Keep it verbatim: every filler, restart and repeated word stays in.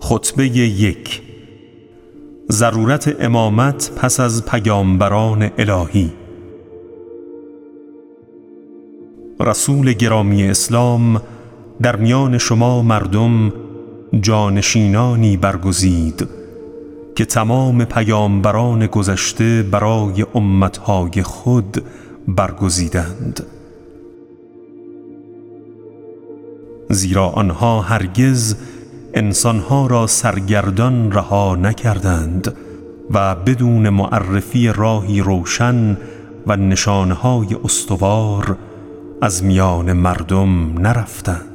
خطبه یک. ضرورت امامت پس از پیامبران الهی. رسول گرامی اسلام در میان شما مردم جانشینانی برگزید که تمام پیامبران گذشته برای امتهای خود برگزیدند، زیرا آنها هرگز انسانها را سرگردان رها نکردند و بدون معرفی راهی روشن و نشانهای استوار از میان مردم نرفتند.